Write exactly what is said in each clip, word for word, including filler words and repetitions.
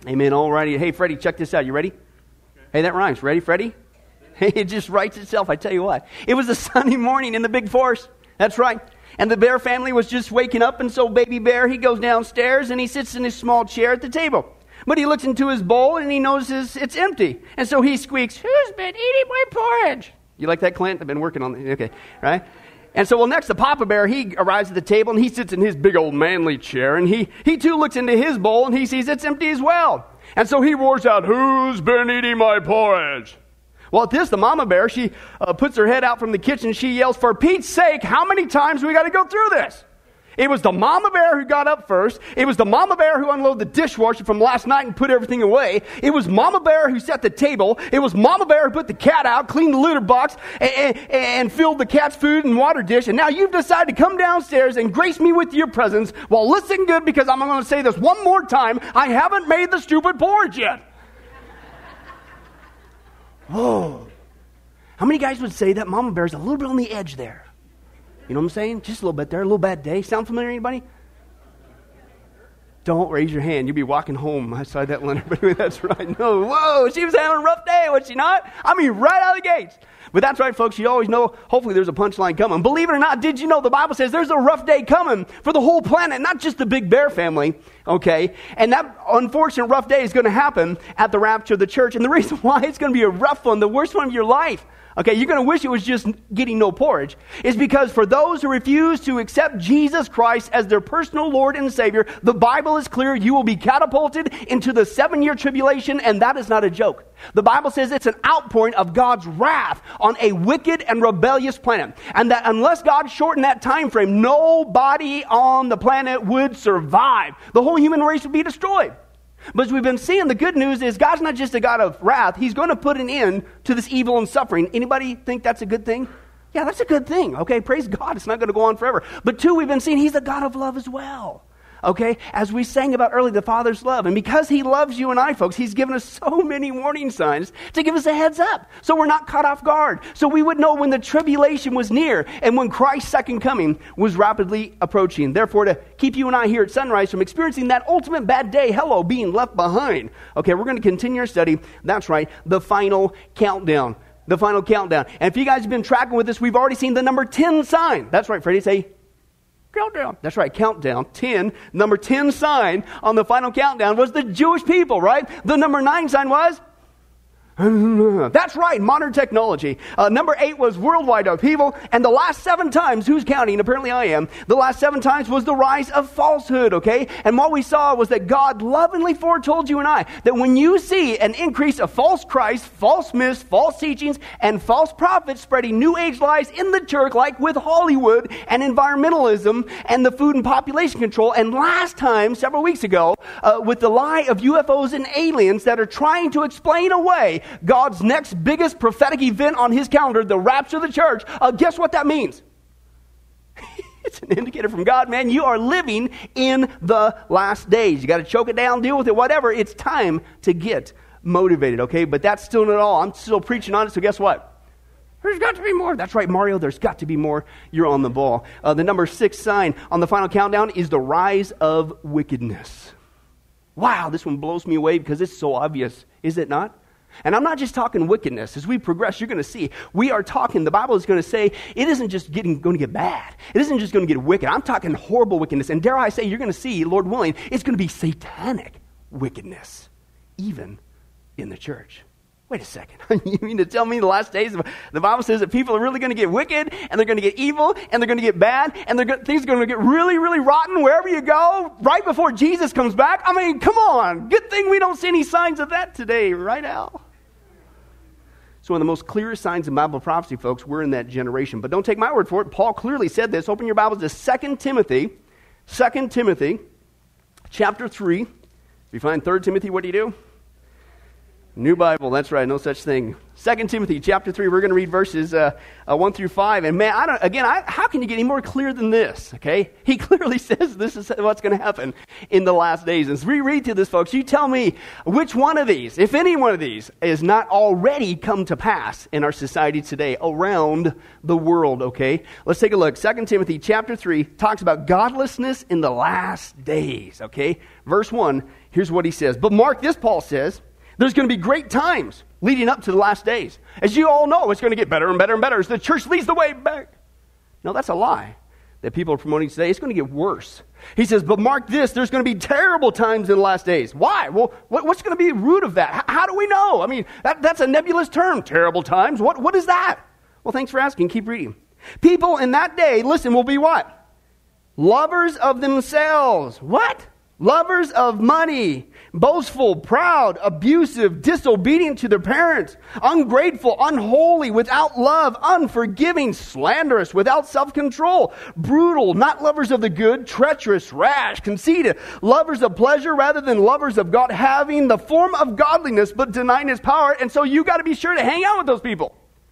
Amen. All righty. Hey, Freddie, check this out. You ready? Okay. Hey, that rhymes. Ready, Freddie? Hey, it just writes itself, I tell you what. It was a sunny morning in the big forest. That's right. And the bear family was just waking up, and so baby bear, he goes downstairs, and he sits in his small chair at the table. But he looks into his bowl, and he notices it's empty. And so he squeaks, "Who's been eating my porridge?" You like that, Clint? I've been working on it. Okay, right? And so, well, next, the papa bear, he arrives at the table, and he sits in his big old manly chair, and he, he too looks into his bowl, and he sees it's empty as well. And so he roars out, "Who's been eating my porridge?" Well, at this, the mama bear, she uh, puts her head out from the kitchen. She yells, "For Pete's sake, how many times do we got to go through this?" It was the mama bear who got up first. It was the mama bear who unloaded the dishwasher from last night and put everything away. It was mama bear who set the table. It was mama bear who put the cat out, cleaned the litter box, and, and, and filled the cat's food and water dish. And now you've decided to come downstairs and grace me with your presence. Well, listen good, because I'm going to say this one more time. I haven't made the stupid porridge yet. Whoa. How many guys would say that mama bear's a little bit on the edge there? You know what I'm saying? Just a little bit there, a little bad day. Sound familiar to anybody? Don't raise your hand. You'll be walking home outside that Leonard. But anyway, that's right. No, whoa, she was having a rough day, was she not? I mean, right out of the gates. But that's right, folks. You always know, hopefully there's a punchline coming. Believe it or not, did you know the Bible says there's a rough day coming for the whole planet, not just the Big Bear family, okay? And that unfortunate rough day is going to happen at the rapture of the church. And the reason why it's going to be a rough one, the worst one of your life, okay, you're going to wish it was just getting no porridge, is because for those who refuse to accept Jesus Christ as their personal Lord and Savior, the Bible is clear, you will be catapulted into the seven-year tribulation, and that is not a joke. The Bible says it's an outpouring of God's wrath on a wicked and rebellious planet, and that unless God shortened that time frame, nobody on the planet would survive. The whole human race would be destroyed. But as we've been seeing, the good news is God's not just a God of wrath. He's going to put an end to this evil and suffering. Anybody think that's a good thing? Yeah, that's a good thing. Okay, praise God. It's not going to go on forever. But two, we've been seeing He's a God of love as well. Okay, as we sang about earlier, the Father's love. And because He loves you and I, folks, He's given us so many warning signs to give us a heads up, so we're not caught off guard. So we would know when the tribulation was near and when Christ's second coming was rapidly approaching. Therefore, to keep you and I here at Sunrise from experiencing that ultimate bad day, hello, being left behind. Okay, we're going to continue our study. That's right, the final countdown. The final countdown. And if you guys have been tracking with us, we've already seen the number ten sign. That's right, Freddie, say countdown. That's right, countdown. ten. Number ten sign on the final countdown was the Jewish people, right? The number nine sign was? That's right, modern technology. Uh, number eight was worldwide upheaval. And the last seven times, who's counting? Apparently I am. The last seven times was the rise of falsehood, okay? And what we saw was that God lovingly foretold you and I that when you see an increase of false Christ, false myths, false teachings, and false prophets spreading new age lies in the church, like with Hollywood and environmentalism and the food and population control. And last time, several weeks ago, uh, with the lie of U F Os and aliens that are trying to explain away God's next biggest prophetic event on His calendar, the rapture of the church. Uh, guess what that means? It's an indicator from God, man. You are living in the last days. You got to choke it down, deal with it, whatever. It's time to get motivated, okay? But that's still not all. I'm still preaching on it, so guess what? There's got to be more. That's right, Mario, there's got to be more. You're on the ball. Uh, the number six sign on the final countdown is the rise of wickedness. Wow, this one blows me away because it's so obvious, is it not? And I'm not just talking wickedness. As we progress, you're going to see, we are talking, the Bible is going to say, it isn't just getting going to get bad. It isn't just going to get wicked. I'm talking horrible wickedness. And dare I say, you're going to see, Lord willing, it's going to be satanic wickedness, even in the church. Wait a second. You mean to tell me the last days, the Bible says that people are really going to get wicked, and they're going to get evil, and they're going to get bad, and they're going, things are going to get really, really rotten wherever you go, right before Jesus comes back? I mean, come on. Good thing we don't see any signs of that today, right, Al? So one of the most clearest signs of Bible prophecy, folks, we're in that generation. But don't take my word for it. Paul clearly said this. Open your Bibles to Second Timothy. Second Timothy, chapter three. If you find Third Timothy, what do you do? New Bible, that's right, no such thing. Second Timothy chapter three, we're going to read verses uh, uh, one through five. And man, I don't, again, I, how can you get any more clear than this, okay? He clearly says this is what's going to happen in the last days. And as we read through this, folks, you tell me which one of these, if any one of these, is not already come to pass in our society today around the world, okay? Let's take a look. Second Timothy chapter three talks about godlessness in the last days, okay? Verse one, Here's what he says. But mark this, Paul says, there's going to be great times leading up to the last days. As you all know, it's going to get better and better and better as the church leads the way back. No, that's a lie that people are promoting today. It's going to get worse. He says, but mark this, there's going to be terrible times in the last days. Why? Well, what, what's going to be the root of that? H- how do we know? I mean, that, that's a nebulous term, terrible times. What, what is that? Well, thanks for asking. Keep reading. People in that day, listen, will be what? Lovers of themselves. What? Lovers of money, boastful, proud, abusive, disobedient to their parents, ungrateful, unholy, without love, unforgiving, slanderous, without self-control, brutal, not lovers of the good, treacherous, rash, conceited, lovers of pleasure rather than lovers of God, having the form of godliness but denying His power. And so you got to be sure to hang out with those people.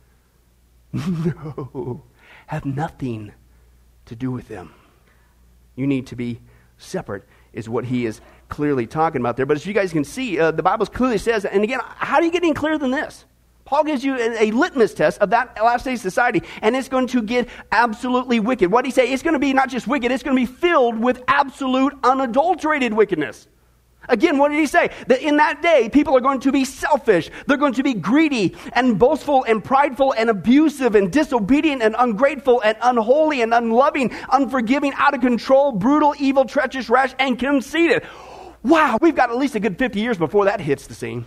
No, have nothing to do with them. You need to be separate, is what he is clearly talking about there. But as you guys can see, uh, the Bible clearly says, and again, how do you get any clearer than this? Paul gives you a, a litmus test of that last day society, and it's going to get absolutely wicked. What did he say? It's going to be not just wicked, it's going to be filled with absolute unadulterated wickedness. Again, what did he say? That in that day, people are going to be selfish. They're going to be greedy and boastful and prideful and abusive and disobedient and ungrateful and unholy and unloving, unforgiving, out of control, brutal, evil, treacherous, rash, and conceited. Wow, we've got at least a good fifty years before that hits the scene.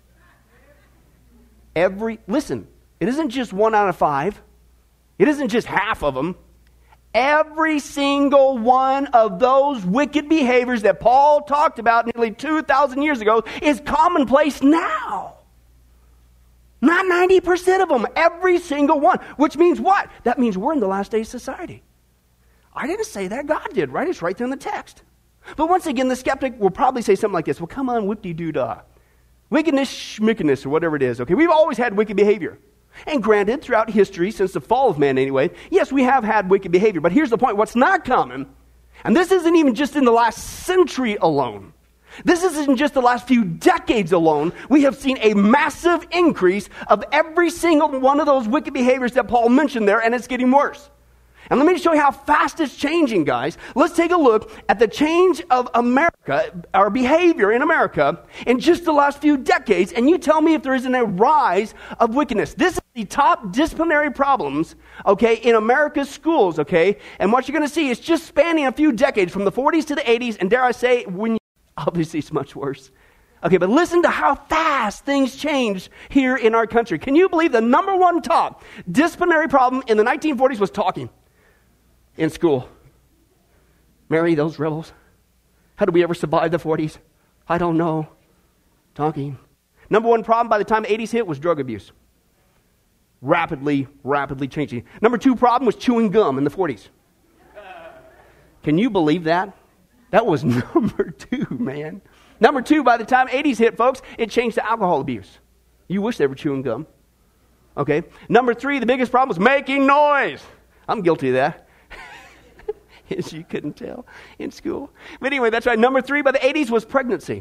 Every, listen, it isn't just one out of five. It isn't just half of them. Every single one of those wicked behaviors that Paul talked about nearly two thousand years ago is commonplace now. Not ninety percent of them, every single one. Which means what? That means we're in the last days society. I didn't say that, God did, right? It's right there in the text. But once again, the skeptic will probably say something like this. Well, come on, whip-de-doo-dah. Wickedness, schmickedness, or whatever it is. Okay, we've always had wicked behavior. And granted, throughout history, since the fall of man anyway, yes, we have had wicked behavior. But here's the point. What's not common, and this isn't even just in the last century alone. This isn't just the last few decades alone. We have seen a massive increase of every single one of those wicked behaviors that Paul mentioned there, and it's getting worse. And let me show you how fast it's changing, guys. Let's take a look at the change of America, our behavior in America, in just the last few decades, and you tell me if there isn't a rise of wickedness. This is the top disciplinary problems, okay, in America's schools, okay? And what you're going to see is just spanning a few decades, from the forties to the eighties, and dare I say, when you, obviously it's much worse. Okay, but listen to how fast things change here in our country. Can you believe the number one top disciplinary problem in the nineteen forties was talking? In school. Mary, those rebels. How did we ever survive the forties? I don't know. Talking. Number one problem by the time the eighties hit was drug abuse. Rapidly, rapidly changing. Number two problem was chewing gum in the forties. Can you believe that? That was number two, man. Number two, by the time eighties hit, folks, it changed to alcohol abuse. You wish they were chewing gum. Okay. Number three, the biggest problem was making noise. I'm guilty of that. As you couldn't tell in school. But anyway, that's right. Number three by the eighties was pregnancy.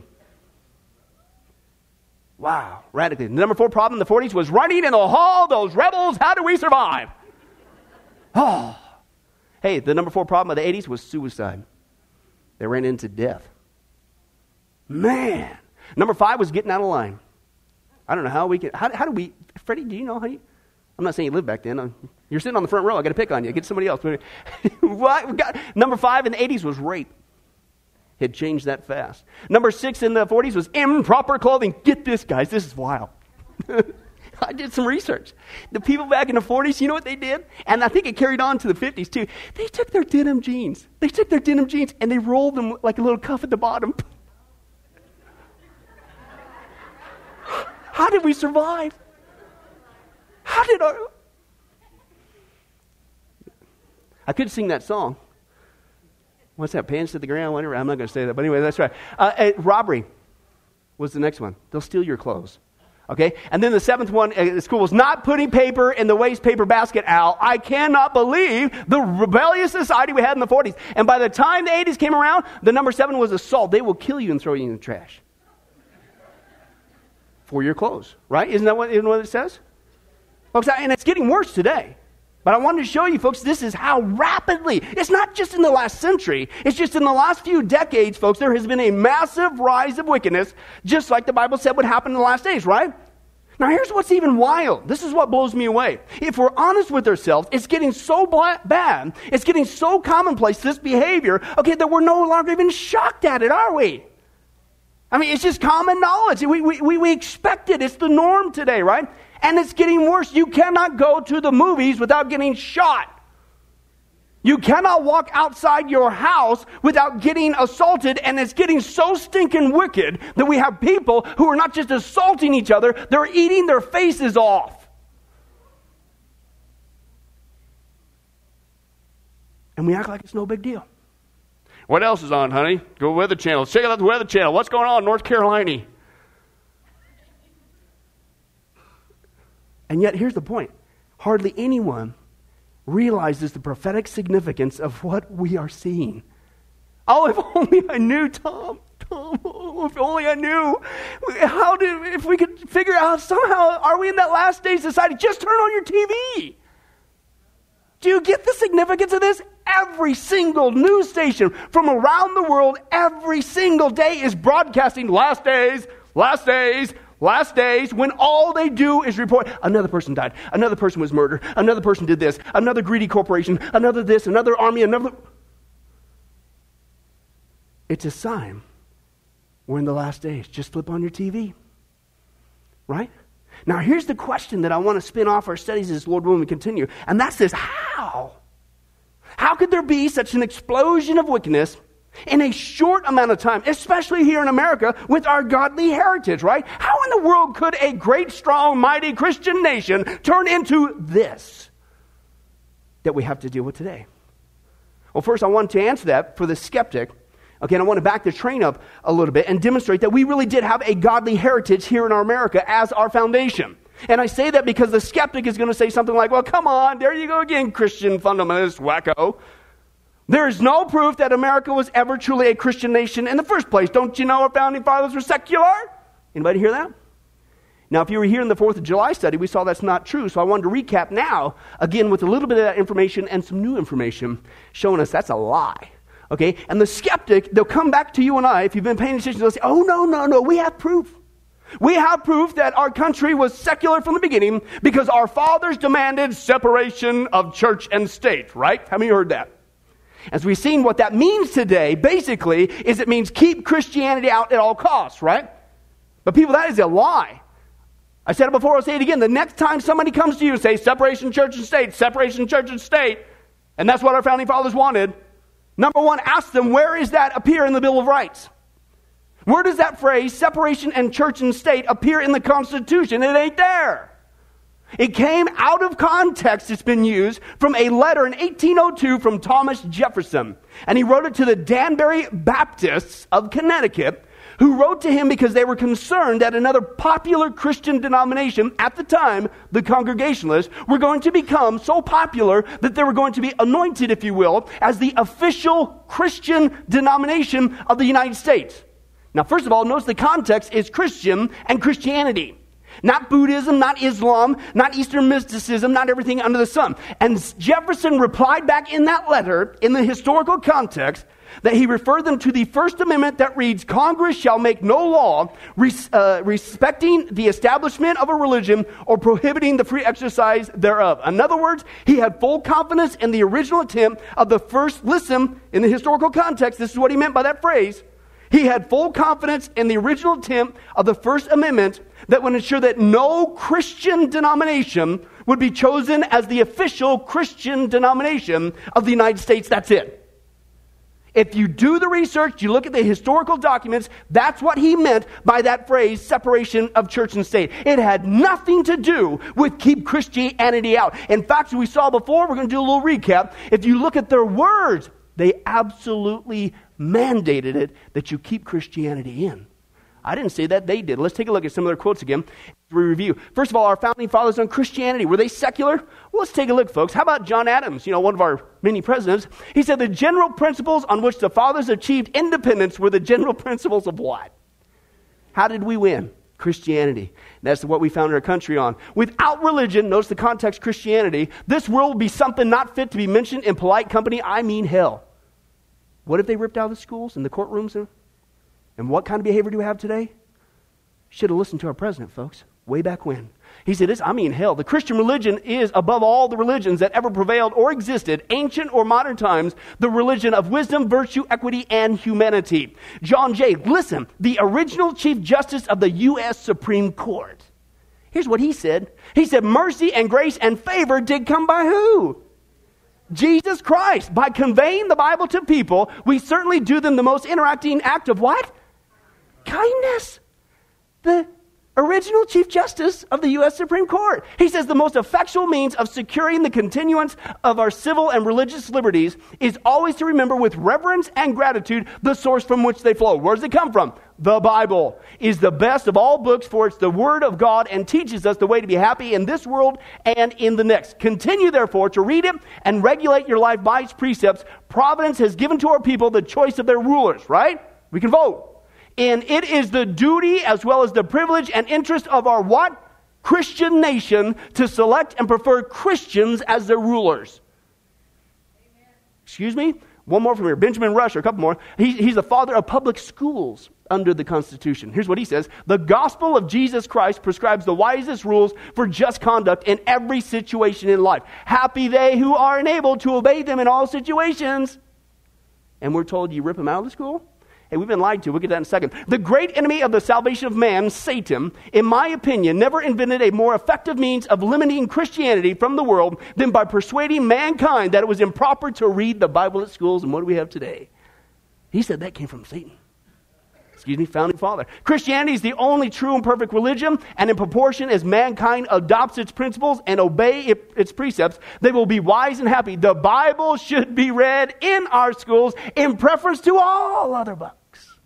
Wow, radically. The number four problem in the forties was running in the hall, those rebels, how do we survive? Oh. Hey, the number four problem of the eighties was suicide. They ran into death. Man. Number five was getting out of line. I don't know how we can, how, how do we, Freddie, do you know how you, I'm not saying you lived back then. I'm, you're sitting on the front row. I got to pick on you. Get somebody else. What? Got, number five in the eighties was rape. It changed that fast. Number six in the forties was improper clothing. Get this, guys. This is wild. I did some research. The people back in the forties, you know what they did? And I think it carried on to the fifties too. They took their denim jeans. They took their denim jeans and they rolled them like a little cuff at the bottom. How did we survive? How did our... I could sing that song. What's that? Pants to the ground, whatever. I'm not going to say that. But anyway, that's right. Uh, uh, robbery was the next one. They'll steal your clothes. Okay? And then the seventh one at school was not putting paper in the waste paper basket, Al. I cannot believe the rebellious society we had in the forties. And by the time the eighties came around, the number seven was assault. They will kill you and throw you in the trash. For your clothes. Right? Isn't that what, isn't what it says? Folks, and it's getting worse today. But I wanted to show you, folks, this is how rapidly, it's not just in the last century, it's just in the last few decades, folks, there has been a massive rise of wickedness, just like the Bible said would happen in the last days, right? Now here's what's even wild. This is what blows me away. If we're honest with ourselves, it's getting so bla- bad, it's getting so commonplace, this behavior, okay, that we're no longer even shocked at it, are we? I mean, it's just common knowledge. We, we, we, we expect it. It's the norm today, right? And it's getting worse. You cannot go to the movies without getting shot. You cannot walk outside your house without getting assaulted, and it's getting so stinking wicked that we have people who are not just assaulting each other, they're eating their faces off. And we act like it's no big deal. What else is on, honey? Go Weather Channel. Check out the Weather Channel. What's going on in North Carolina? And yet, here's the point. Hardly anyone realizes the prophetic significance of what we are seeing. Oh, if only I knew, Tom. Tom, oh, if only I knew. How did, if we could figure out somehow, are we in that last day society? Just turn on your T V. Do you get the significance of this? Every single news station from around the world, every single day is broadcasting last days, last days, last days, when all they do is report, another person died, another person was murdered, another person did this, another greedy corporation, another this, another army, another... It's a sign we're in the last days. Just flip on your T V. Right? Now, here's the question that I want to spin off our studies as Lord willing we continue, and that's this: how? How could there be such an explosion of wickedness in a short amount of time, especially here in America with our godly heritage, right? How in the world could a great, strong, mighty Christian nation turn into this that we have to deal with today? Well, first I want to answer that for the skeptic. Okay, and I want to back the train up a little bit and demonstrate that we really did have a godly heritage here in our America as our foundation. And I say that because the skeptic is going to say something like, well, come on, there you go again, Christian fundamentalist wacko. There is no proof that America was ever truly a Christian nation in the first place. Don't you know our founding fathers were secular? Anybody hear that? Now, if you were here in the fourth of July study, we saw that's not true. So I wanted to recap now, again, with a little bit of that information and some new information showing us that's a lie. Okay? And the skeptic, they'll come back to you and I, if you've been paying attention, they'll say, oh, no, no, no, we have proof. We have proof that our country was secular from the beginning because our fathers demanded separation of church and state, right? How many heard that? As we've seen, what that means today, basically, is it means keep Christianity out at all costs, right? But people, that is a lie. I said it before, I'll say it again. The next time somebody comes to you and says, separation church and state, separation church and state, and that's what our founding fathers wanted, number one, ask them, where does that appear in the Bill of Rights? Where does that phrase, separation and church and state, appear in the Constitution? It ain't there. It came out of context. It's been used from a letter in eighteen oh two from Thomas Jefferson. And he wrote it to the Danbury Baptists of Connecticut, who wrote to him because they were concerned that another popular Christian denomination at the time, the Congregationalists, were going to become so popular that they were going to be anointed, if you will, as the official Christian denomination of the United States. Now, first of all, notice the context is Christian and Christianity. Not Buddhism, not Islam, not Eastern mysticism, not everything under the sun. And Jefferson replied back in that letter, in the historical context, that he referred them to the First Amendment that reads, Congress shall make no law res- uh, respecting the establishment of a religion or prohibiting the free exercise thereof. In other words, he had full confidence in the original attempt of the first, listen, in the historical context, this is what he meant by that phrase. He had full confidence in the original attempt of the First Amendment that would ensure that no Christian denomination would be chosen as the official Christian denomination of the United States. That's it. If you do the research, you look at the historical documents, that's what he meant by that phrase, separation of church and state. It had nothing to do with keep Christianity out. In fact, as we saw before, we're going to do a little recap. If you look at their words, they absolutely mandated it that you keep Christianity in. I didn't say that, they did. Let's take a look at some of their quotes again. We review. First of all, our founding fathers on Christianity, were they secular? Well, let's take a look, folks. How about John Adams, you know, one of our many presidents? He said the general principles on which the fathers achieved independence were the general principles of what? How did we win? Christianity. That's what we founded our country on. Without religion, notice the context, Christianity, this world will be something not fit to be mentioned in polite company. I mean hell. What if they ripped out the schools and the courtrooms? And what kind of behavior do we have today? Should have listened to our president, folks, way back when. He said this, I mean hell. The Christian religion is, above all the religions that ever prevailed or existed, ancient or modern times, the religion of wisdom, virtue, equity, and humanity. John Jay, listen, the original Chief Justice of the U S Supreme Court. Here's what he said. He said, mercy and grace and favor did come by who? Jesus Christ. By conveying the Bible to people, we certainly do them the most interacting act of what? Kindness. The original Chief Justice of the U S Supreme Court. He says the most effectual means of securing the continuance of our civil and religious liberties is always to remember with reverence and gratitude the source from which they flow. Where does it come from? The Bible is the best of all books, for it's the Word of God and teaches us the way to be happy in this world and in the next. Continue, therefore, to read it and regulate your life by its precepts. Providence has given to our people the choice of their rulers, right? We can vote. And it is the duty as well as the privilege and interest of our what? Christian nation to select and prefer Christians as their rulers. Amen. Excuse me? One more from here. Benjamin Rush, or a couple more. He, he's the father of public schools under the Constitution. Here's what he says. The gospel of Jesus Christ prescribes the wisest rules for just conduct in every situation in life. Happy they who are enabled to obey them in all situations. And we're told you rip them out of the school? Hey, we've been lied to. We'll get to that in a second. The great enemy of the salvation of man, Satan, in my opinion, never invented a more effective means of limiting Christianity from the world than by persuading mankind that it was improper to read the Bible at schools. And what do we have today? He said that came from Satan. Excuse me, founding father. Christianity is the only true and perfect religion, and in proportion as mankind adopts its principles and obey it, its precepts, they will be wise and happy. The Bible should be read in our schools in preference to all other books.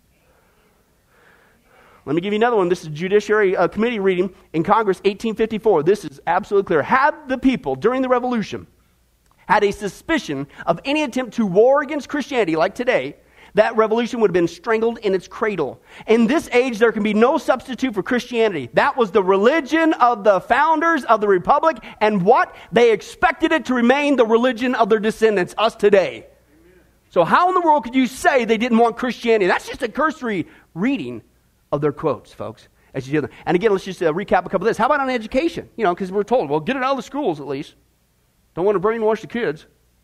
Let me give you another one. This is Judiciary uh, Committee reading in Congress, eighteen fifty-four. This is absolutely clear. Had the people during the Revolution had a suspicion of any attempt to war against Christianity like today, that revolution would have been strangled in its cradle. In this age, there can be no substitute for Christianity. That was the religion of the founders of the Republic, and what? They expected it to remain the religion of their descendants, us today. So how in the world could you say they didn't want Christianity? That's just a cursory reading of their quotes, folks. As you do them. And again, let's just uh, recap a couple of this. How about on education? You know, because we're told, well, get it out of the schools at least. Don't want to brainwash the kids.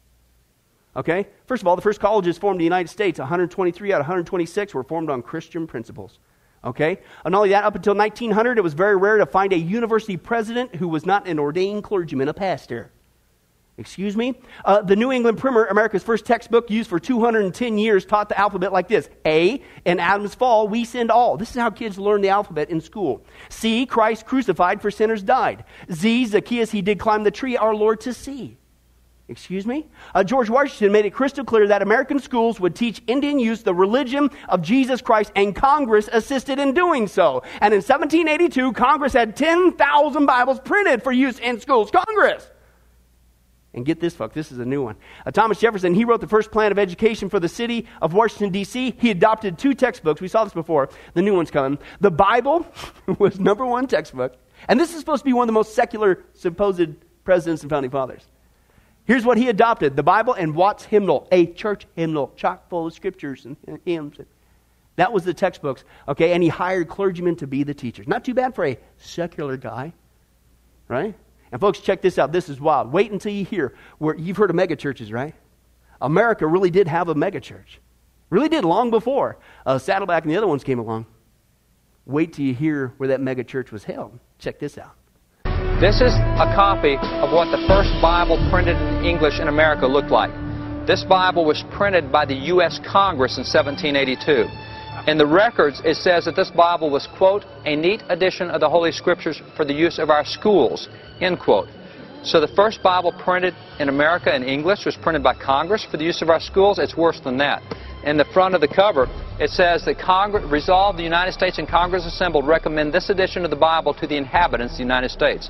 Okay? First of all, the first colleges formed in the United States, one hundred twenty-three out of one hundred twenty-six were formed on Christian principles. Okay? And not only that, up until nineteen hundred, it was very rare to find a university president who was not an ordained clergyman, a pastor. Excuse me? Uh, the New England Primer, America's first textbook, used for two hundred ten years, taught the alphabet like this. A, in Adam's fall, we sinned all. This is how kids learn the alphabet in school. C, Christ crucified for sinners died. Z, Zacchaeus, he did climb the tree, our Lord to see. Excuse me? Uh, George Washington made it crystal clear that American schools would teach Indian youth the religion of Jesus Christ, and Congress assisted in doing so. And in seventeen eighty-two, Congress had ten thousand Bibles printed for use in schools. Congress! And get this, folks, this is a new one. Uh, Thomas Jefferson, he wrote the first plan of education for the city of Washington, D C He adopted two textbooks. We saw this before. The new one's coming. The Bible was number one textbook. And this is supposed to be one of the most secular supposed presidents and founding fathers. Here's what he adopted. The Bible and Watts Hymnal, a church hymnal, chock full of scriptures and hymns. That was the textbooks. Okay, and he hired clergymen to be the teachers. Not too bad for a secular guy, right? And folks, check this out. This is wild. Wait until you hear where you've heard of mega churches, right? America really did have a mega church. Really did long before uh, Saddleback and the other ones came along. Wait till you hear where that mega church was held. Check this out. This is a copy of what the first Bible printed in English in America looked like. This Bible was printed by the U S Congress in seventeen eighty-two. In the records, it says that this Bible was, quote, a neat edition of the Holy Scriptures for the use of our schools, end quote. So the first Bible printed in America in English was printed by Congress for the use of our schools. It's worse than that. In the front of the cover, it says that Congress resolved the United States and Congress assembled recommend this edition of the Bible to the inhabitants of the United States.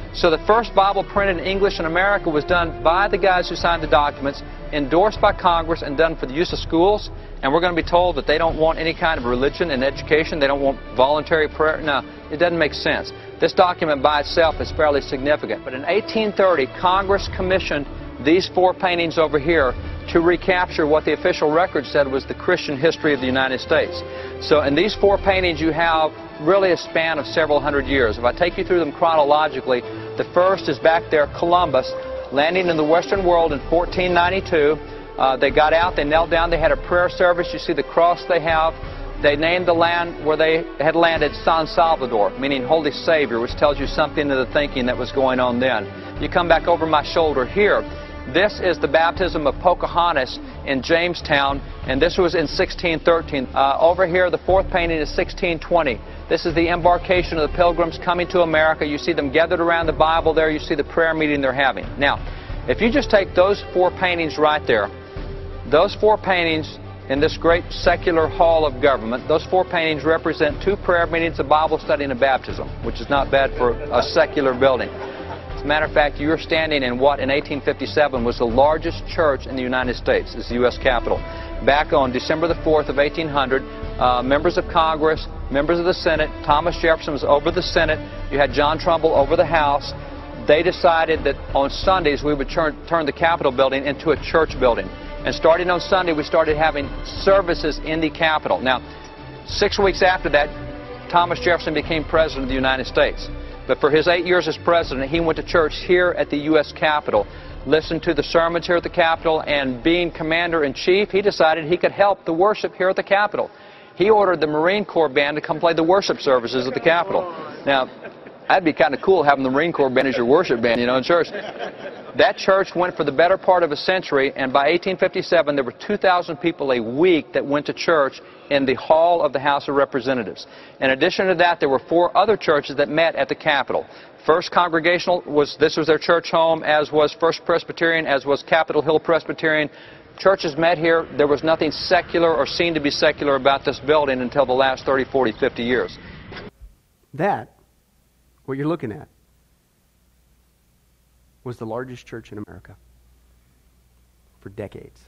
So the first Bible printed in English in America was done by the guys who signed the documents, endorsed by Congress, and done for the use of schools. And we're going to be told that they don't want any kind of religion and education. They don't want voluntary prayer. No, it doesn't make sense. This document by itself is fairly significant. But in eighteen thirty, Congress commissioned these four paintings over here to recapture what the official record said was the Christian history of the United States. So in these four paintings you have really a span of several hundred years. If I take you through them chronologically, the first is back there, Columbus, landing in the Western world in fourteen ninety-two. Uh, they got out, they knelt down, they had a prayer service. You see the cross they have. They named the land where they had landed San Salvador, meaning Holy Savior, which tells you something of the thinking that was going on then. You come back over my shoulder here. This is the baptism of Pocahontas in Jamestown, and this was in sixteen thirteen. Uh, over here, the fourth painting is sixteen twenty. This is the embarkation of the Pilgrims coming to America. You see them gathered around the Bible there. You see the prayer meeting they're having. Now, if you just take those four paintings right there, those four paintings in this great secular hall of government, those four paintings represent two prayer meetings, a Bible study, and a baptism, which is not bad for a secular building. As a matter of fact, you're standing in what in eighteen fifty-seven was the largest church in the United States, is the U S Capitol. Back on December the fourth of eighteen hundred, uh, members of Congress, members of the Senate, Thomas Jefferson was over the Senate, you had John Trumbull over the House. They decided that on Sundays we would turn, turn the Capitol building into a church building. And starting on Sunday, we started having services in the Capitol. Now, six weeks after that, Thomas Jefferson became President of the United States. But for his eight years as President, he went to church here at the U S Capitol, listened to the sermons here at the Capitol, and being Commander-in-Chief, he decided he could help the worship here at the Capitol. He ordered the Marine Corps Band to come play the worship services at the Capitol. Now, that'd be kind of cool having the Marine Corps Band as your worship band, you know, in church. That church went for the better part of a century, and by eighteen fifty-seven, there were two thousand people a week that went to church in the hall of the House of Representatives. In addition to that, there were four other churches that met at the Capitol. First Congregational, was this was their church home, as was First Presbyterian, as was Capitol Hill Presbyterian. Churches met here. There was nothing secular or seen to be secular about this building until the last thirty, forty, fifty years. That, what you're looking at, was the largest church in America for decades.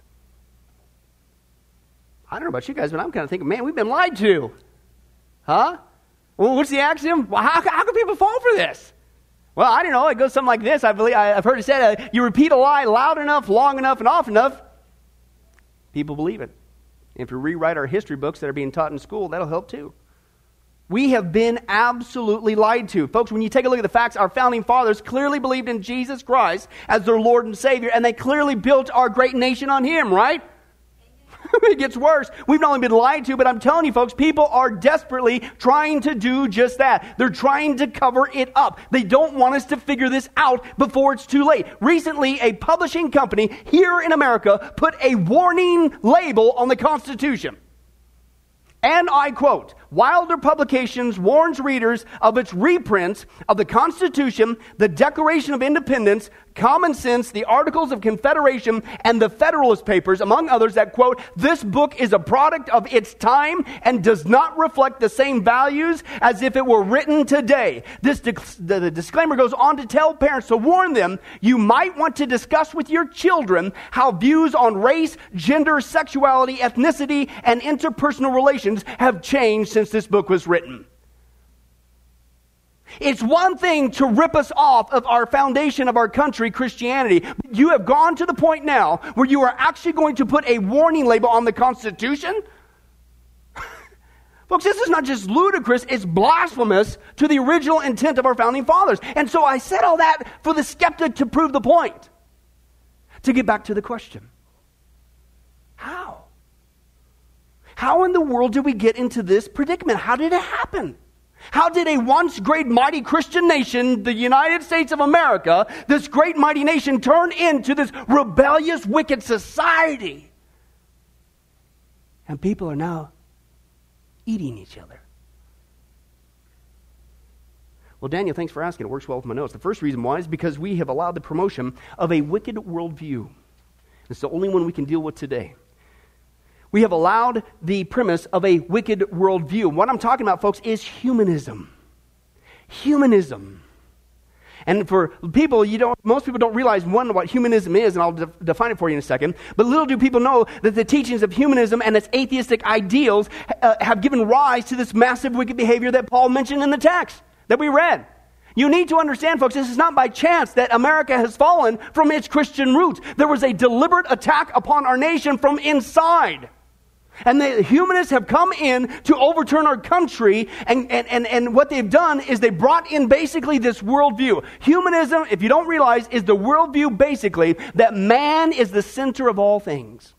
I don't know about you guys, but I'm kind of thinking, man, we've been lied to. Huh? Well, what's the axiom? Well, how, how can people fall for this? Well, I don't know. It goes something like this. I believe, I've heard it said, uh, you repeat a lie loud enough, long enough, and often enough, people believe it. And if you rewrite our history books that are being taught in school, that'll help too. We have been absolutely lied to. Folks, when you take a look at the facts, our founding fathers clearly believed in Jesus Christ as their Lord and Savior, and they clearly built our great nation on Him, right? It gets worse. We've not only been lied to, but I'm telling you, folks, people are desperately trying to do just that. They're trying to cover it up. They don't want us to figure this out before it's too late. Recently, a publishing company here in America put a warning label on the Constitution. And I quote, Wilder Publications warns readers of its reprints of the Constitution, the Declaration of Independence, Common Sense, the Articles of Confederation, and the Federalist Papers, among others, that, quote, this book is a product of its time and does not reflect the same values as if it were written today. This disc- the, the disclaimer goes on to tell parents to warn them, you might want to discuss with your children how views on race, gender, sexuality, ethnicity, and interpersonal relations have changed since this book was written. It's one thing to rip us off of our foundation of our country, Christianity. You have gone to the point now where you are actually going to put a warning label on the Constitution? Folks, this is not just ludicrous, it's blasphemous to the original intent of our founding fathers. And so I said all that for the skeptic to prove the point. To get back to the question. How? How in the world did we get into this predicament? How did it happen? How did a once great mighty Christian nation, the United States of America, this great mighty nation, turn into this rebellious, wicked society? And people are now eating each other. Well, Daniel, thanks for asking. It works well with my notes. The first reason why is because we have allowed the promotion of a wicked worldview. It's the only one we can deal with today. We have allowed the premise of a wicked worldview. What I'm talking about, folks, is humanism. Humanism. And for people, you don't, most people don't realize, one, what humanism is, and I'll de- define it for you in a second. But little do people know that the teachings of humanism and its atheistic ideals uh, have given rise to this massive wicked behavior that Paul mentioned in the text that we read. You need to understand, folks, this is not by chance that America has fallen from its Christian roots. There was a deliberate attack upon our nation from inside. And the humanists have come in to overturn our country, and, and, and, and what they've done is they brought in basically this worldview. Humanism, if you don't realize, is the worldview basically that man is the center of all things.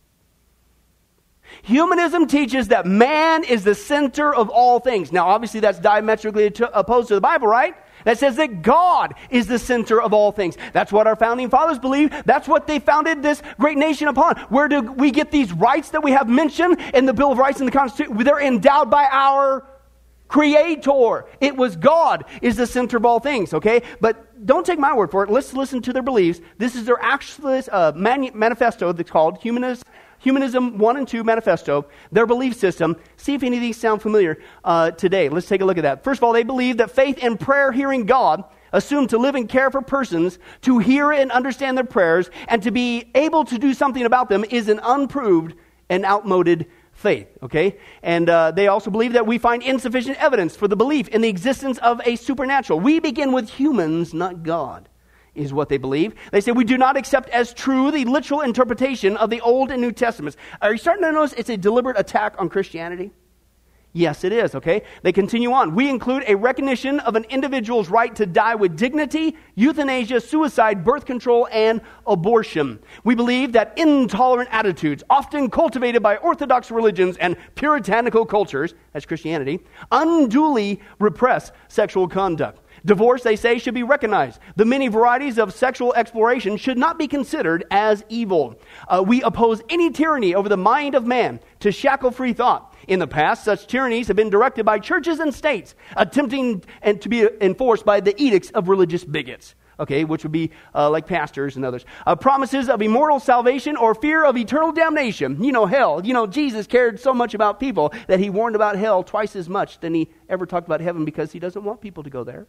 Humanism teaches that man is the center of all things. Now, obviously, that's diametrically opposed to the Bible, right? That says that God is the center of all things. That's what our founding fathers believed. That's what they founded this great nation upon. Where do we get these rights that we have mentioned in the Bill of Rights and the Constitution? They're endowed by our Creator. It was God is the center of all things, okay? But don't take my word for it. Let's listen to their beliefs. This is their actual uh, mani- manifesto that's called Humanist Humanism one and two Manifesto, their belief system. See if any of these sound familiar uh, today. Let's take a look at that. First of all, they believe that faith and prayer hearing God, assumed to live and care for persons, to hear and understand their prayers, and to be able to do something about them is an unproved and outmoded faith, okay? And uh, they also believe that we find insufficient evidence for the belief in the existence of a supernatural. We begin with humans, not God, is what they believe. They say we do not accept as true the literal interpretation of the Old and New Testaments. Are you starting to notice it's a deliberate attack on Christianity? Yes, it is, okay? They continue on. We include a recognition of an individual's right to die with dignity, euthanasia, suicide, birth control, and abortion. We believe that intolerant attitudes, often cultivated by orthodox religions and puritanical cultures, that's Christianity, unduly repress sexual conduct. Divorce, they say, should be recognized. The many varieties of sexual exploration should not be considered as evil. Uh, we oppose any tyranny over the mind of man to shackle free thought. In the past, such tyrannies have been directed by churches and states, attempting and to be enforced by the edicts of religious bigots. Okay, which would be uh, like pastors and others. Uh, promises of immortal salvation or fear of eternal damnation. You know, hell. You know, Jesus cared so much about people that he warned about hell twice as much than he ever talked about heaven, because he doesn't want people to go there.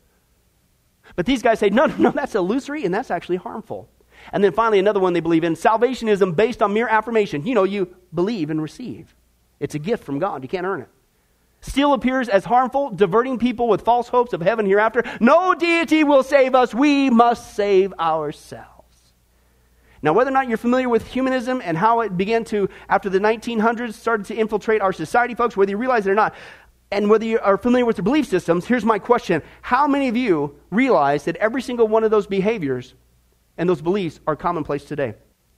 But these guys say, no, no, no, that's illusory and that's actually harmful. And then finally, another one they believe in, salvationism based on mere affirmation. You know, you believe and receive. It's a gift from God. You can't earn it. Still appears as harmful, diverting people with false hopes of heaven hereafter. No deity will save us. We must save ourselves. Now, whether or not you're familiar with humanism and how it began to, after the nineteen hundreds, started to infiltrate our society, folks, whether you realize it or not, and whether you are familiar with the belief systems, here's my question. How many of you realize that every single one of those behaviors and those beliefs are commonplace today?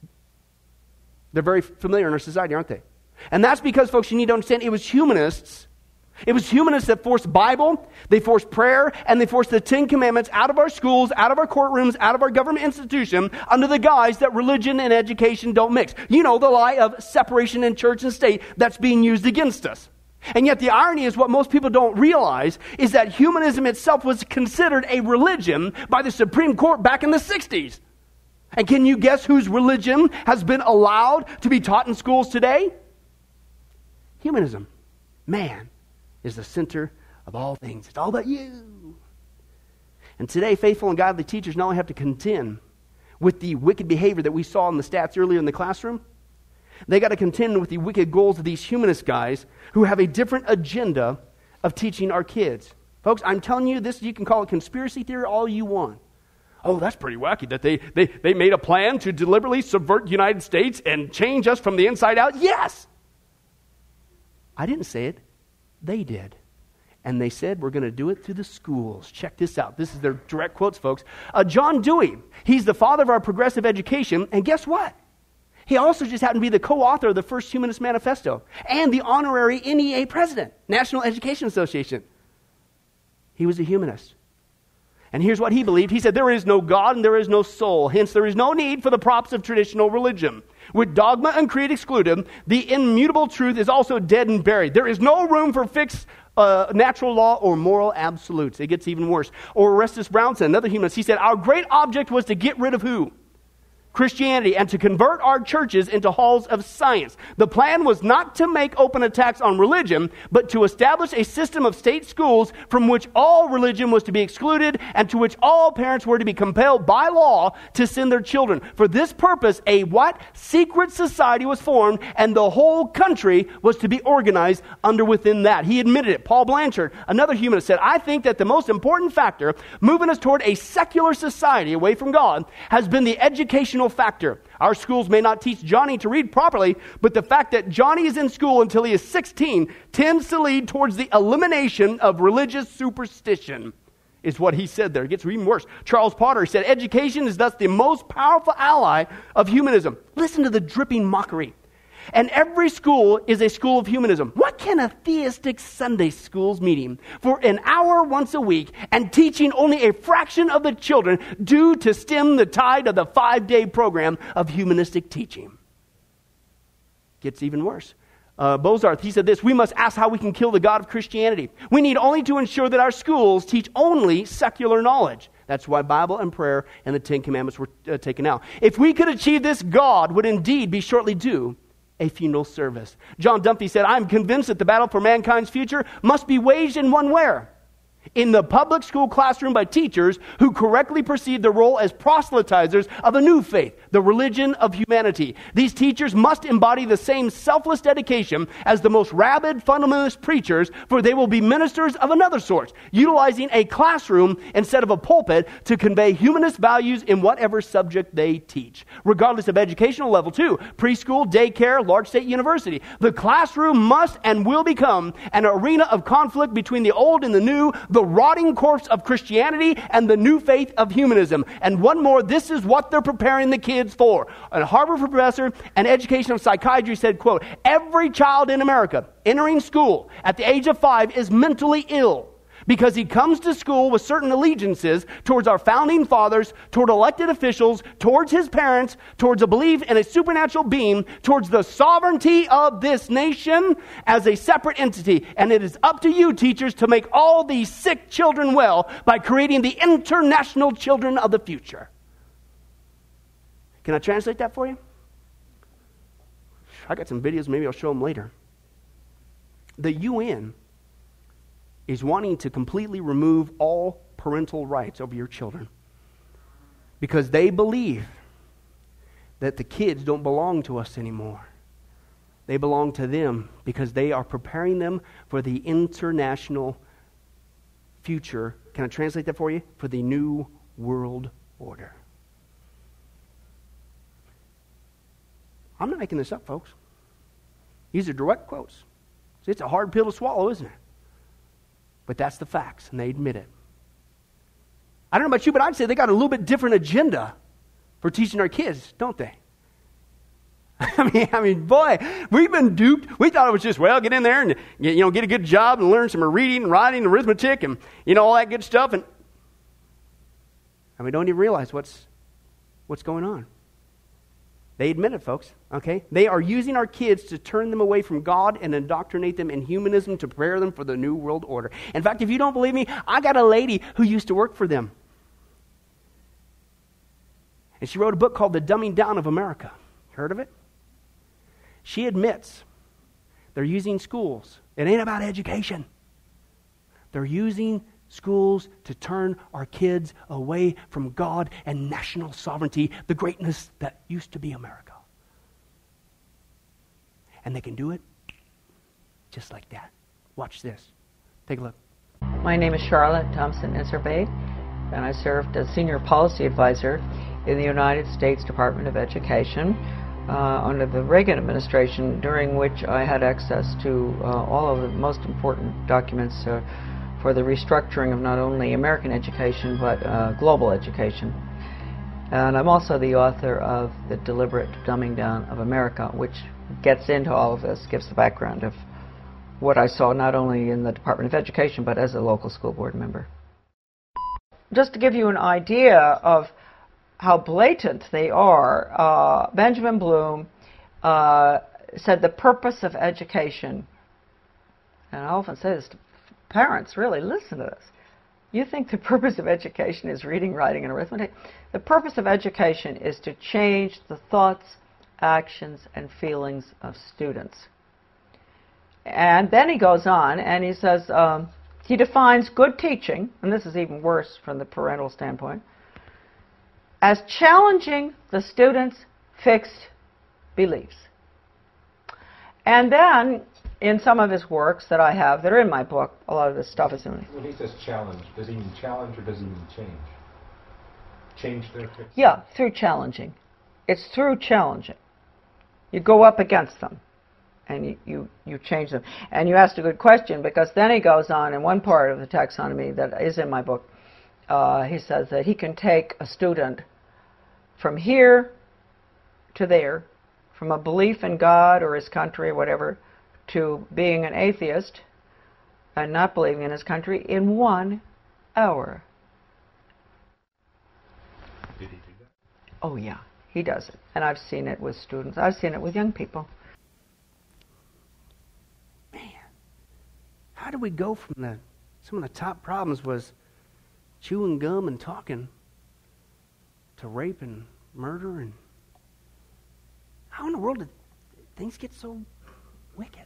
They're very familiar in our society, aren't they? And that's because, folks, you need to understand it was humanists. It was humanists that forced Bible, they forced prayer, and they forced the Ten Commandments out of our schools, out of our courtrooms, out of our government institution, under the guise that religion and education don't mix. You know, the lie of separation in church and state that's being used against us. And yet the irony is, what most people don't realize is that humanism itself was considered a religion by the Supreme Court back in the sixties. And can you guess whose religion has been allowed to be taught in schools today? Humanism. Man is the center of all things. It's all about you. And today, faithful and godly teachers not only have to contend with the wicked behavior that we saw in the stats earlier in the classroom, they got to contend with the wicked goals of these humanist guys who have a different agenda of teaching our kids. Folks, I'm telling you this, you can call it conspiracy theory all you want. Oh, that's pretty wacky that they, they, they made a plan to deliberately subvert the United States and change us from the inside out. Yes! I didn't say it. They did. And they said, we're going to do it through the schools. Check this out. This is their direct quotes, folks. Uh, John Dewey, he's the father of our progressive education. And guess what? He also just happened to be the co-author of the first Humanist Manifesto and the honorary N E A president, National Education Association. He was a humanist. And here's what he believed. He said, there is no God and there is no soul. Hence, there is no need for the props of traditional religion. With dogma and creed excluded, the immutable truth is also dead and buried. There is no room for fixed uh, natural law or moral absolutes. It gets even worse. Or Orestes Brownson, another humanist, he said, our great object was to get rid of who? Christianity and to convert our churches into halls of science. The plan was not to make open attacks on religion, but to establish a system of state schools from which all religion was to be excluded and to which all parents were to be compelled by law to send their children. For this purpose, a what? Secret society was formed, and the whole country was to be organized under within that. He admitted it. Paul Blanchard, another humanist, said, I think that the most important factor moving us toward a secular society away from God has been the educational factor. Our schools may not teach Johnny to read properly, but the fact that Johnny is in school until he is sixteen tends to lead towards the elimination of religious superstition, is what he said there. It gets even worse. Charles Potter said, education is thus the most powerful ally of humanism. Listen to the dripping mockery. And every school is a school of humanism. What can a theistic Sunday schools meeting for an hour once a week and teaching only a fraction of the children do to stem the tide of the five-day program of humanistic teaching? Gets even worse. Uh, Bozarth, he said this, we must ask how we can kill the God of Christianity. We need only to ensure that our schools teach only secular knowledge. That's why Bible and prayer and the Ten Commandments were uh, taken out. If we could achieve this, God would indeed be shortly due a funeral service. John Dunphy said, I'm convinced that the battle for mankind's future must be waged in one where? In the public school classroom by teachers who correctly perceive their role as proselytizers of a new faith, the religion of humanity. These teachers must embody the same selfless dedication as the most rabid fundamentalist preachers, for they will be ministers of another sort, utilizing a classroom instead of a pulpit to convey humanist values in whatever subject they teach. Regardless of educational level too, preschool, daycare, large state university, the classroom must and will become an arena of conflict between the old and the new, the rotting corpse of Christianity and the new faith of humanism. And one more, this is what they're preparing the kids for. A Harvard professor and educational psychiatry said, quote, every child in America entering school at the age of five is mentally ill because he comes to school with certain allegiances towards our founding fathers, toward elected officials, towards his parents, towards a belief in a supernatural being, towards the sovereignty of this nation as a separate entity. And it is up to you, teachers, to make all these sick children well by creating the international children of the future. Can I translate that for you? I got some videos, maybe I'll show them later. The U N is wanting to completely remove all parental rights over your children because they believe that the kids don't belong to us anymore. They belong to them because they are preparing them for the international future. Can I translate that for you? For the new world order. I'm not making this up, folks. These are direct quotes. See, it's a hard pill to swallow, isn't it? But that's the facts, and they admit it. I don't know about you, but I'd say they got a little bit different agenda for teaching our kids, don't they? I mean, I mean, boy, we've been duped. We thought it was just, well, get in there and, you know, get a good job and learn some reading, writing, arithmetic, and, you know, all that good stuff. And, and we don't even realize what's what's going on. They admit it, folks, okay? They are using our kids to turn them away from God and indoctrinate them in humanism to prepare them for the new world order. In fact, if you don't believe me, I got a lady who used to work for them. And she wrote a book called The Dumbing Down of America. Heard of it? She admits they're using schools. It ain't about education. They're using schools to turn our kids away from God and national sovereignty, the greatness that used to be America. And they can do it just like that. Watch this. Take a look. My name is Charlotte Thompson Iserbay, and I served as Senior Policy Advisor in the United States Department of Education uh, under the Reagan administration, during which I had access to uh, all of the most important documents uh, for the restructuring of not only American education, but uh, global education. And I'm also the author of The Deliberate Dumbing Down of America, which gets into all of this, gives the background of what I saw not only in the Department of Education, but as a local school board member. Just to give you an idea of how blatant they are, uh, Benjamin Bloom uh, said the purpose of education, and I often say this to parents, really, listen to this. You think the purpose of education is reading, writing, and arithmetic? The purpose of education is to change the thoughts, actions, and feelings of students. And then he goes on and he says, um, he defines good teaching, and this is even worse from the parental standpoint, as challenging the student's fixed beliefs. And then, in some of his works that I have, that are in my book, a lot of this stuff is in it. When he says challenge, does he mean challenge or does he mean change? Change their fixed? Yeah, through challenging. It's through challenging. You go up against them, and you, you, you change them. And you asked a good question, because then he goes on in one part of the taxonomy that is in my book, uh, he says that he can take a student from here to there, from a belief in God or his country or whatever, to being an atheist and not believing in his country in one hour. Did he do that? Oh, yeah, he does it. And I've seen it with students. I've seen it with young people. Man, how do we go from the, some of the top problems was chewing gum and talking to rape and murder? And how in the world did things get so wicked?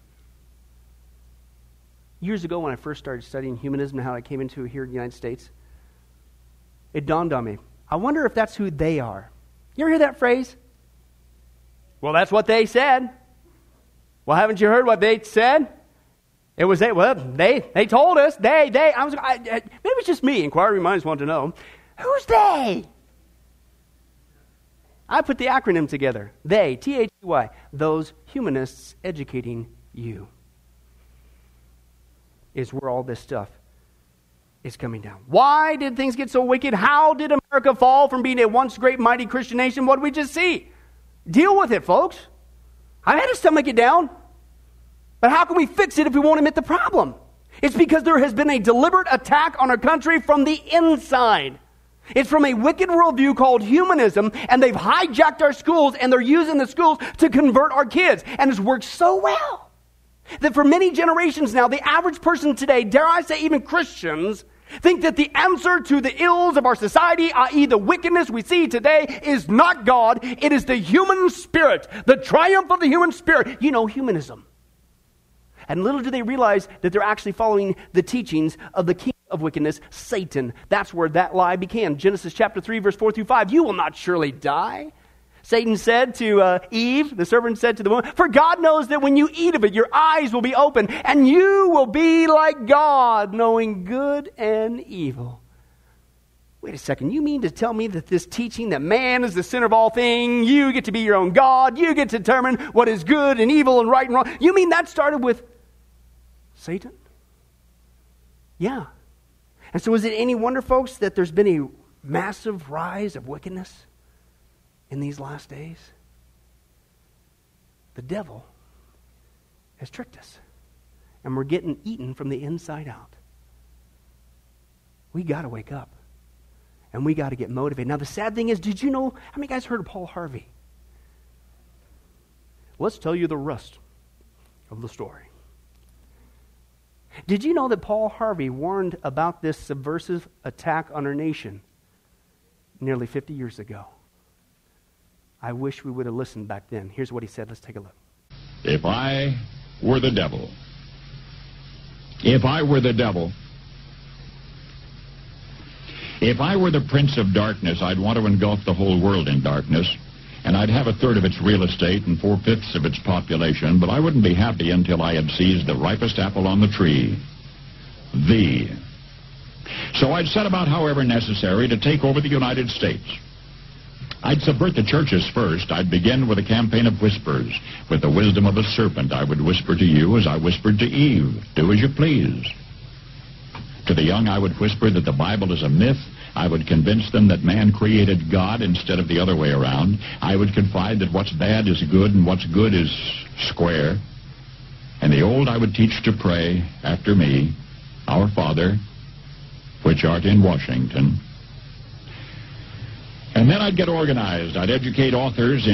Years ago, when I first started studying humanism and how I came into it here in the United States, it dawned on me, I wonder if that's who they are. You ever hear that phrase? Well, that's what they said. Well, haven't you heard what they said? It was they. Well, they they told us. They they. I was. I, I, maybe it's just me. Inquiry minds want to know, who's they? I put the acronym together. They, T H E Y. Those humanists educating you. Is where all this stuff is coming down. Why did things get so wicked? How did America fall from being a once great mighty Christian nation? What did we just see? Deal with it, folks. I had to stomach it down. But how can we fix it if we won't admit the problem? It's because there has been a deliberate attack on our country from the inside. It's from a wicked worldview called humanism, and they've hijacked our schools, and they're using the schools to convert our kids. And it's worked so well that for many generations now, the average person today, dare I say even Christians, think that the answer to the ills of our society, that is the wickedness we see today, is not God. It is the human spirit, the triumph of the human spirit. You know, humanism. And little do they realize that they're actually following the teachings of the king of wickedness, Satan. That's where that lie began. Genesis chapter three, verse four through five. You will not surely die. Satan said to uh, Eve, the serpent said to the woman, for God knows that when you eat of it, your eyes will be open, and you will be like God, knowing good and evil. Wait a second, you mean to tell me that this teaching that man is the center of all things, you get to be your own God, you get to determine what is good and evil and right and wrong, you mean that started with Satan? Yeah. And so is it any wonder, folks, that there's been a massive rise of wickedness in these last days? The devil has tricked us, and we're getting eaten from the inside out. We got to wake up, and we got to get motivated. Now, the sad thing is, did you know, how many guys heard of Paul Harvey? Let's tell you the rest of the story. Did you know that Paul Harvey warned about this subversive attack on our nation nearly fifty years ago? I wish we would have listened back then. Here's what he said. Let's take a look. If I were the devil, if I were the devil, if I were the prince of darkness, I'd want to engulf the whole world in darkness, and I'd have a third of its real estate and four-fifths of its population, but I wouldn't be happy until I had seized the ripest apple on the tree, thee. So I'd set about, however necessary, to take over the United States. I'd subvert the churches first. I'd begin with a campaign of whispers. With the wisdom of a serpent, I would whisper to you as I whispered to Eve, do as you please. To the young, I would whisper that the Bible is a myth. I would convince them that man created God instead of the other way around. I would confide that what's bad is good and what's good is square. And the old I would teach to pray after me, Our Father, which art in Washington. And then I'd get organized. I'd educate authors in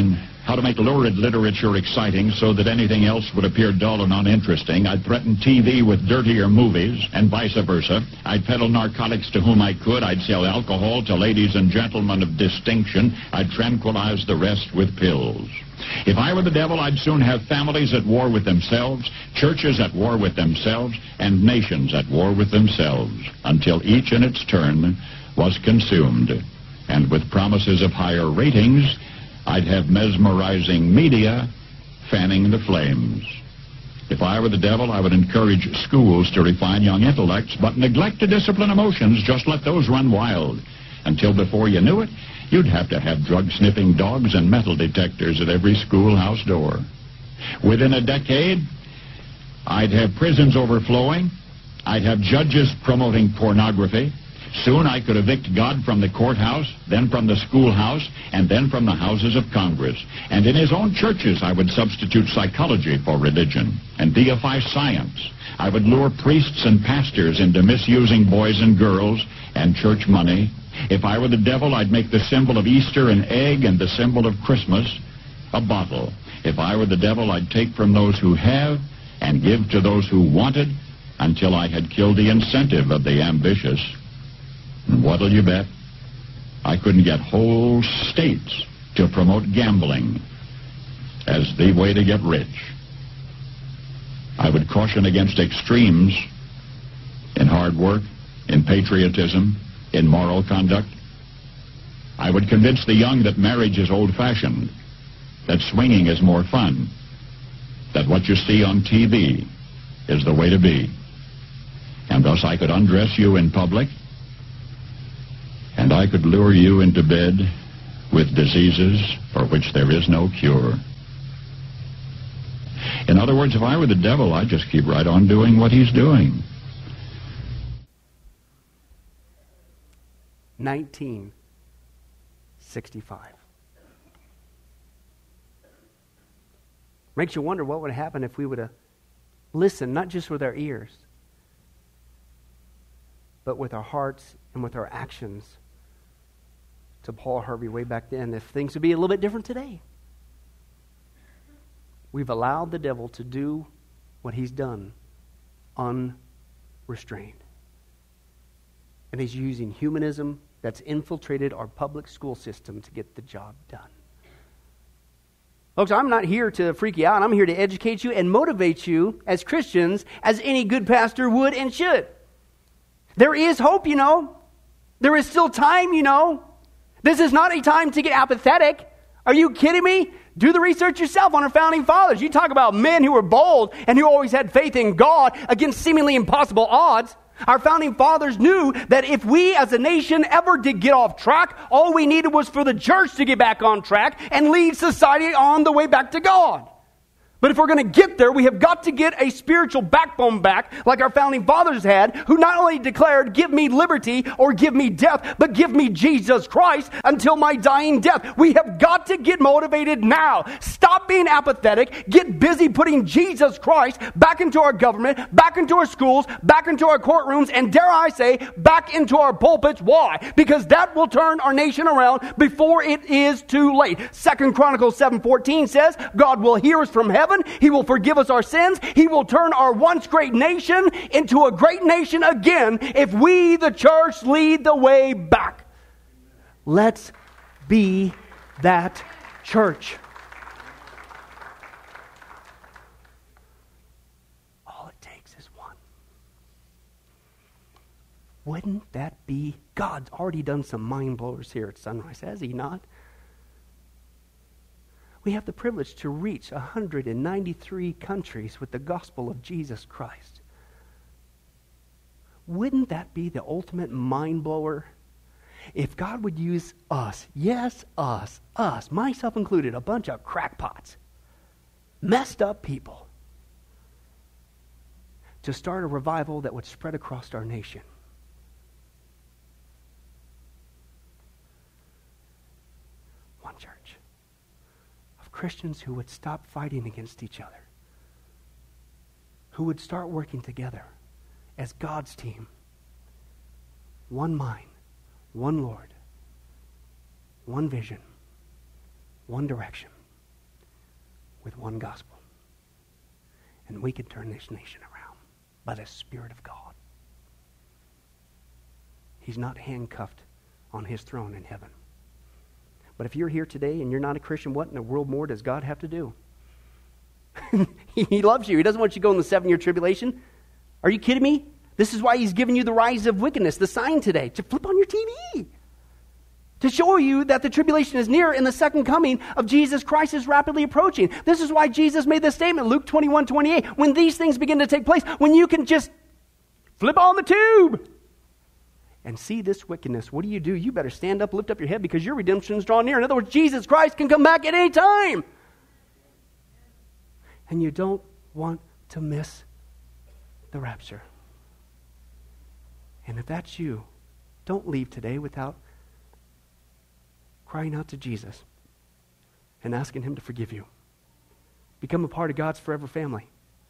how to make lurid literature exciting so that anything else would appear dull and uninteresting. I'd threaten T V with dirtier movies, and vice versa. I'd peddle narcotics to whom I could. I'd sell alcohol to ladies and gentlemen of distinction. I'd tranquilize the rest with pills. If I were the devil, I'd soon have families at war with themselves, churches at war with themselves, and nations at war with themselves, until each in its turn was consumed. And with promises of higher ratings, I'd have mesmerizing media fanning the flames. If I were the devil, I would encourage schools to refine young intellects, but neglect to discipline emotions. Just let those run wild. Until before you knew it, you'd have to have drug-sniffing dogs and metal detectors at every schoolhouse door. Within a decade, I'd have prisons overflowing. I'd have judges promoting pornography. Soon I could evict God from the courthouse, then from the schoolhouse, and then from the houses of Congress. And in his own churches, I would substitute psychology for religion and deify science. I would lure priests and pastors into misusing boys and girls and church money. If I were the devil, I'd make the symbol of Easter an egg and the symbol of Christmas a bottle. If I were the devil, I'd take from those who have and give to those who wanted until I had killed the incentive of the ambitious. And what'll you bet? I couldn't get whole states to promote gambling as the way to get rich. I would caution against extremes in hard work, in patriotism, in moral conduct. I would convince the young that marriage is old-fashioned, that swinging is more fun, that what you see on T V is the way to be. And thus I could undress you in public, and I could lure you into bed with diseases for which there is no cure. In other words, if I were the devil, I'd just keep right on doing what he's doing. nineteen sixty-five. Makes you wonder what would happen if we would have listened, not just with our ears, but with our hearts and with our actions to Paul Harvey way back then, if things would be a little bit different today. We've allowed the devil to do what he's done unrestrained. And he's using humanism that's infiltrated our public school system to get the job done. Folks, I'm not here to freak you out. I'm here to educate you and motivate you as Christians, as any good pastor would and should. There is hope, you know. There is still time, you know. This is not a time to get apathetic. Are you kidding me? Do the research yourself on our founding fathers. You talk about men who were bold and who always had faith in God against seemingly impossible odds. Our founding fathers knew that if we as a nation ever did get off track, all we needed was for the church to get back on track and lead society on the way back to God. But if we're going to get there, we have got to get a spiritual backbone back like our founding fathers had, who not only declared, give me liberty or give me death, but give me Jesus Christ until my dying death. We have got to get motivated now. Stop being apathetic. Get busy putting Jesus Christ back into our government, back into our schools, back into our courtrooms, and dare I say, back into our pulpits. Why? Because that will turn our nation around before it is too late. Second Chronicles seven fourteen says, God will hear us from heaven. He will forgive us our sins. He will turn our once great nation into a great nation again if we, the church, lead the way back. Let's be that church. All it takes is one. Wouldn't that be? God's already done some mind blowers here at Sunrise, has he not? We have the privilege to reach one hundred ninety-three countries with the gospel of Jesus Christ. Wouldn't that be the ultimate mind blower? If God would use us, yes, us, us, myself included, a bunch of crackpots, messed up people, to start a revival that would spread across our nation. One church. Christians who would stop fighting against each other, who would start working together as God's team. One mind, one Lord, one vision, one direction. with one gospel. And we can turn this nation around by the Spirit of God. He's not handcuffed on his throne in heaven. But if you're here today and you're not a Christian, what in the world more does God have to do? He loves you. He doesn't want you to go in the seven-year tribulation. Are you kidding me? This is why he's giving you the rise of wickedness, the sign today, to flip on your T V. To show you that the tribulation is near and the second coming of Jesus Christ is rapidly approaching. This is why Jesus made this statement, Luke twenty-one twenty-eight. When these things begin to take place, when you can just flip on the tube and see this wickedness, what do you do? You better stand up, lift up your head, because your redemption is drawn near. In other words, Jesus Christ can come back at any time. And you don't want to miss the rapture. And if that's you, don't leave today without crying out to Jesus and asking him to forgive you. Become a part of God's forever family.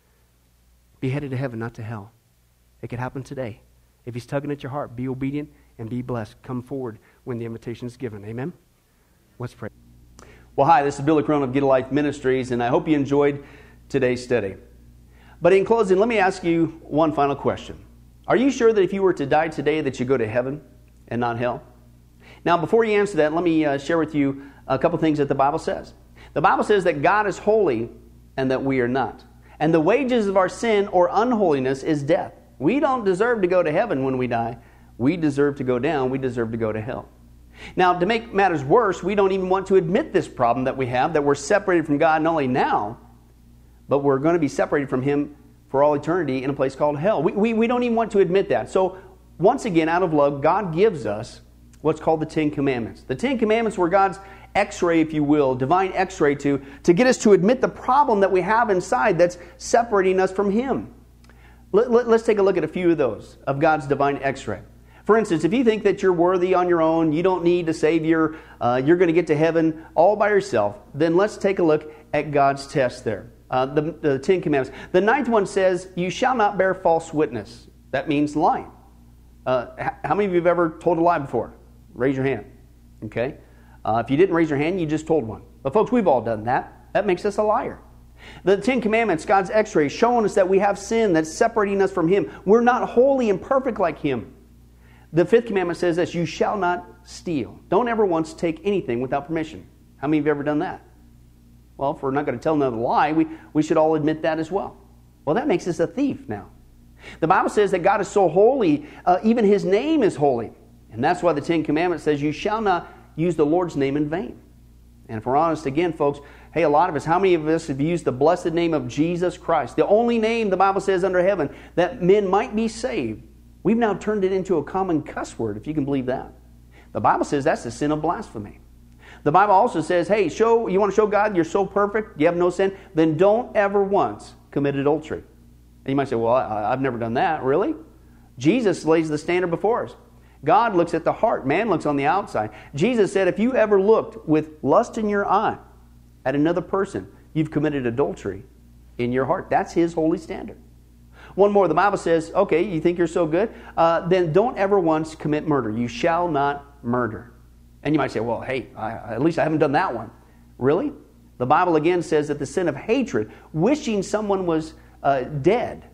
Be headed to heaven, not to hell. It could happen today. If he's tugging at your heart, be obedient and be blessed. Come forward when the invitation is given. Amen? Let's pray. Well, hi, this is Billy Crone of Get a Life Ministries, and I hope you enjoyed today's study. But in closing, let me ask you one final question. Are you sure that if you were to die today that you go to heaven and not hell? Now, before you answer that, let me uh, share with you a couple things that the Bible says. The Bible says that God is holy and that we are not. And the wages of our sin or unholiness is death. We don't deserve to go to heaven when we die. We deserve to go down. We deserve to go to hell. Now, to make matters worse, we don't even want to admit this problem that we have, that we're separated from God not only now, but we're going to be separated from him for all eternity in a place called hell. We, we, we don't even want to admit that. So, once again, out of love, God gives us what's called the Ten Commandments. The Ten Commandments were God's x-ray, if you will, divine x-ray to, to get us to admit the problem that we have inside that's separating us from him. Let, let, let's take a look at a few of those, of God's divine x-ray. For instance, if you think that you're worthy on your own, you don't need a Savior, uh, you're going to get to heaven all by yourself, then let's take a look at God's test there. Uh, the, the Ten Commandments. The ninth one says, you shall not bear false witness. That means lying. Uh, how many of you have ever told a lie before? Raise your hand. Okay? Uh, if you didn't raise your hand, you just told one. But folks, we've all done that. That makes us a liar. The Ten Commandments, God's x-ray, showing us that we have sin that's separating us from him. We're not holy and perfect like him. The fifth commandment says this, you shall not steal. Don't ever once take anything without permission. How many of you have ever done that? Well, if we're not going to tell another lie, we, we should all admit that as well. Well, that makes us a thief now. The Bible says that God is so holy, uh, even his name is holy. And that's why the Ten Commandments says you shall not use the Lord's name in vain. And if we're honest again, folks, hey, a lot of us, how many of us have used the blessed name of Jesus Christ, the only name the Bible says under heaven that men might be saved? We've now turned it into a common cuss word, if you can believe that. The Bible says that's the sin of blasphemy. The Bible also says, hey, show you want to show God you're so perfect, you have no sin, then don't ever once commit adultery. And you might say, well, I, I've never done that. Really? Jesus lays the standard before us. God looks at the heart. Man looks on the outside. Jesus said, if you ever looked with lust in your eye at another person, you've committed adultery in your heart. That's his holy standard. One more, the Bible says, okay, you think you're so good? Uh, then don't ever once commit murder. You shall not murder. And you might say, well, hey, I, at least I haven't done that one. Really? The Bible again says that the sin of hatred, wishing someone was uh, dead,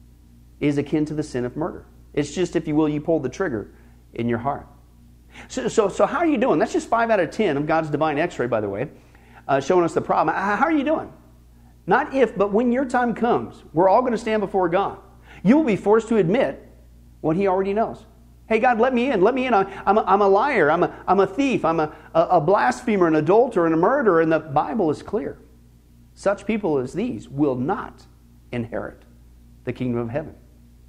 is akin to the sin of murder. It's just, if you will, you pull the trigger in your heart. So, so, so how are you doing? That's just five out of ten of God's divine x-ray, by the way, uh, showing us the problem. How are you doing? Not if, but when your time comes, we're all going to stand before God. You will be forced to admit what he already knows. Hey, God, let me in. Let me in. I'm a, I'm a liar. I'm a, I'm a thief. I'm a, a blasphemer, an adulterer, and a murderer. And the Bible is clear. Such people as these will not inherit the kingdom of heaven.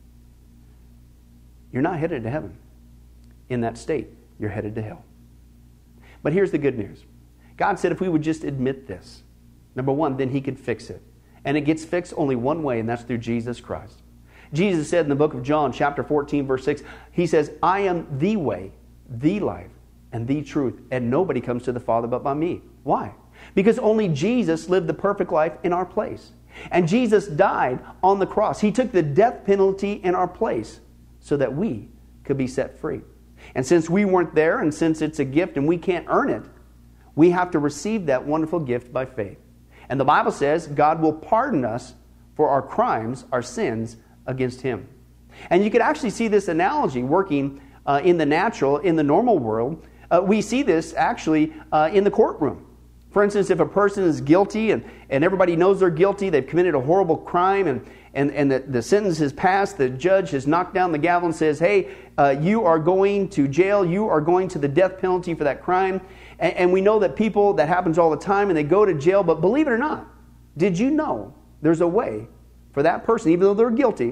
You're not headed to heaven. In that state, you're headed to hell. But here's the good news. God said if we would just admit this, number one, then he could fix it. And it gets fixed only one way, and that's through Jesus Christ. Jesus said in the book of John, chapter fourteen, verse six, he says, I am the way, the life, and the truth, and nobody comes to the Father but by me. Why? Because only Jesus lived the perfect life in our place. And Jesus died on the cross. He took the death penalty in our place so that we could be set free. And since we weren't there, and since it's a gift and we can't earn it, we have to receive that wonderful gift by faith. And the Bible says God will pardon us for our crimes, our sins against Him. And you could actually see this analogy working uh, in the natural, in the normal world. Uh, we see this actually uh, in the courtroom. For instance, if a person is guilty and, and everybody knows they're guilty, they've committed a horrible crime, and, and, and the, the sentence has passed, the judge has knocked down the gavel and says, hey, uh, you are going to jail, you are going to the death penalty for that crime. And, and we know that people, that happens all the time, and they go to jail. But believe it or not, did you know there's a way for that person, even though they're guilty,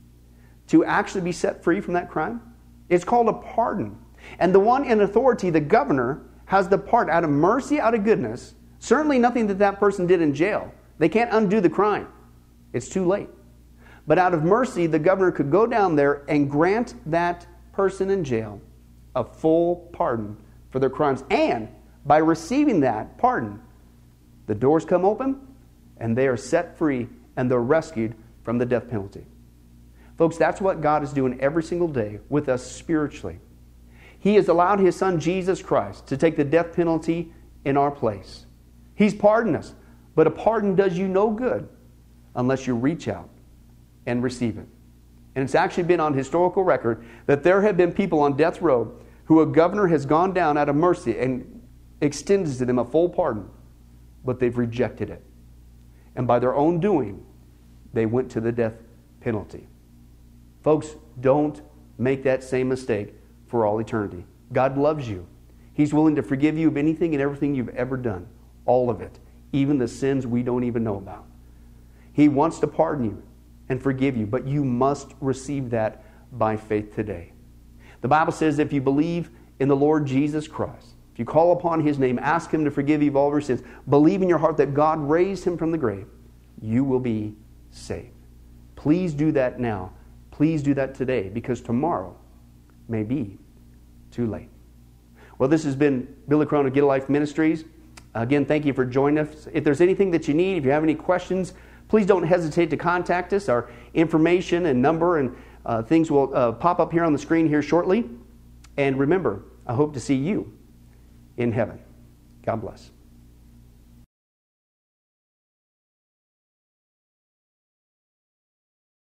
to actually be set free from that crime? It's called a pardon. And the one in authority, the governor, has the part out of mercy, out of goodness. Certainly nothing that that person did in jail. They can't undo the crime. It's too late. But out of mercy, the governor could go down there and grant that person in jail a full pardon for their crimes. And by receiving that pardon, the doors come open and they are set free and they're rescued from the death penalty. Folks, that's what God is doing every single day with us spiritually. He has allowed His Son, Jesus Christ, to take the death penalty in our place. He's pardoned us. But a pardon does you no good unless you reach out and receive it. And it's actually been on historical record that there have been people on death row who a governor has gone down out of mercy and extended to them a full pardon, but they've rejected it. And by their own doing, they went to the death penalty. Folks, don't make that same mistake for all eternity. God loves you. He's willing to forgive you of anything and everything you've ever done. All of it. Even the sins we don't even know about. He wants to pardon you and forgive you, but you must receive that by faith today. The Bible says if you believe in the Lord Jesus Christ, if you call upon His name, ask Him to forgive you of all your sins, believe in your heart that God raised Him from the grave, you will be saved. Please do that now. Please do that today, because tomorrow may be too late. Well, this has been Billy Crone of Get a Life Ministries. Again, thank you for joining us. If there's anything that you need, if you have any questions, please don't hesitate to contact us. Our information and number and uh, things will uh, pop up here on the screen here shortly. And remember, I hope to see you in heaven. God bless.